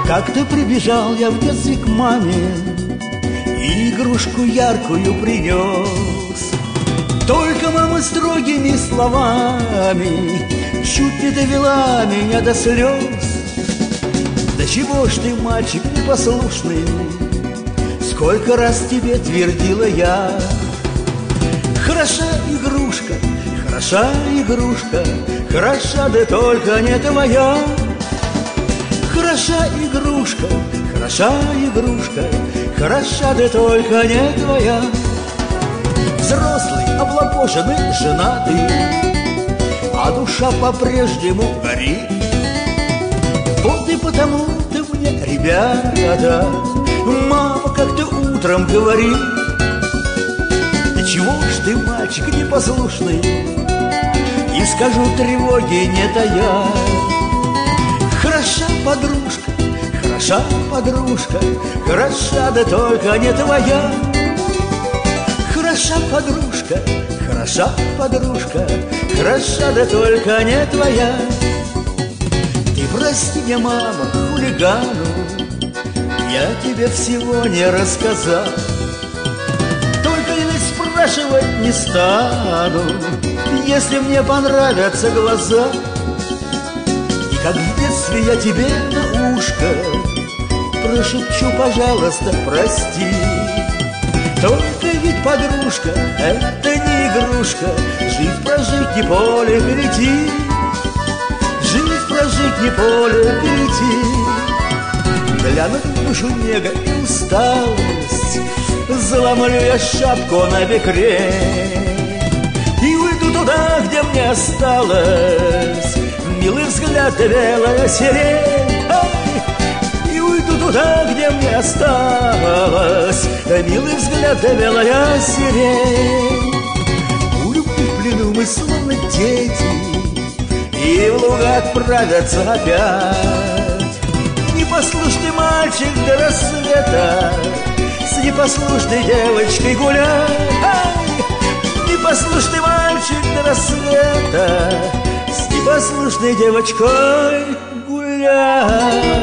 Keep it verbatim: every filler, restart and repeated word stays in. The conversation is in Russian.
Как-то прибежал я в детстве к маме и игрушку яркую принес. Только мама строгими словами чуть не довела меня до слез. Да чего ж ты, мальчик непослушный, сколько раз тебе твердила я. Хороша игрушка, хороша игрушка, хороша, да только не твоя. Хороша игрушка, хороша игрушка, хороша, да только не твоя. Взрослый, облапошенный, женатый, а душа по-прежнему горит. Вот и потому-то мне, ребята, мама как-то утром говорит: да чего ж ты, мальчик непослушный, и скажу тревоги не тая. Хороша подружка, хороша подружка, хороша, да только не твоя. Хороша подружка, хороша подружка, хороша, да только не твоя. Ты прости меня, мама, хулигану, я тебе всего не рассказал. Только я спрашивать не стану, если мне понравятся глаза. И как в детстве я тебе на ушко прошепчу: пожалуйста, прости. Только ведь подружка — это не игрушка, жизнь прожить не поле перейти, жизнь прожить не поле перейти. Глянут в душу нега и усталость, заломлю я шапку на бекрень и уйду туда, где мне осталось милый взгляд и белая сирень. И уйду туда, где мне осталось милый взгляд и белая сирень. У любви в плену мы словно дети, и в луга отправятся опять. Непослушный мальчик до рассвета с непослушной девочкой гулять. Непослушный мальчик до рассвета с непослушной девочкой гулять.